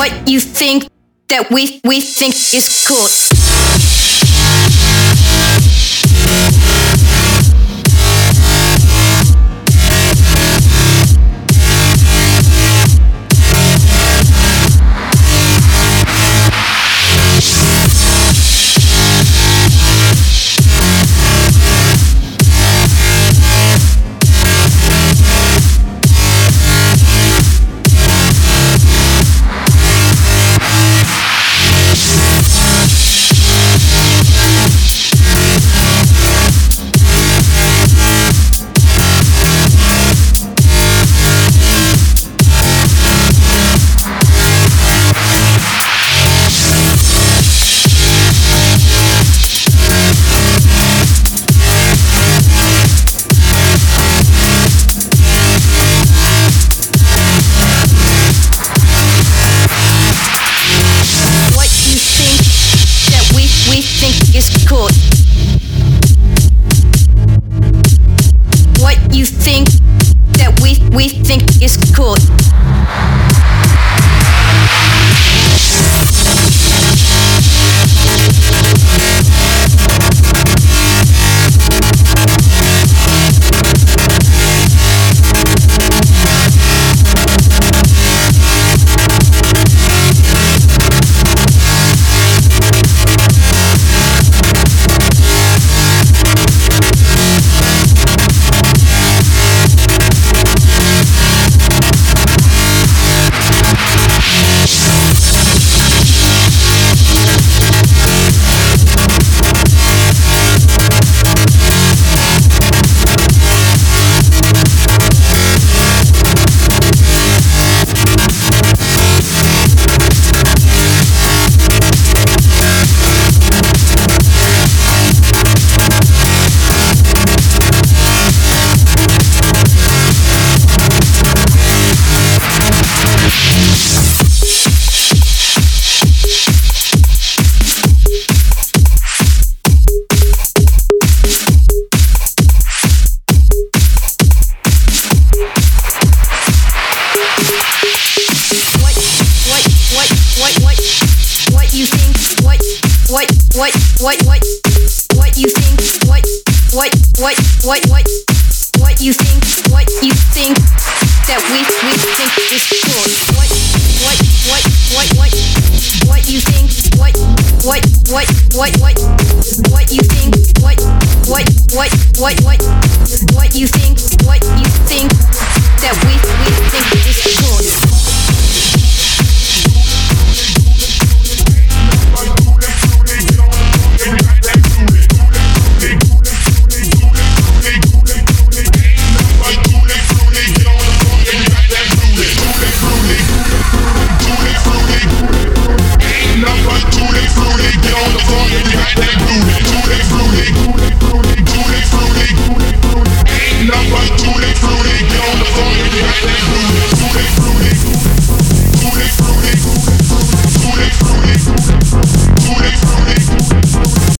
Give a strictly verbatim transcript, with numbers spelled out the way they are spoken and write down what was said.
what you think that we we think is cool. What you think that we we think is cool. What what what what you think what what what what what what you think what you think that we we think is cool. What what what what what what you think what what what what what what you think what what what what what what you think what you think that we we think is cool. Fruity, get on the phone, and you got that booty.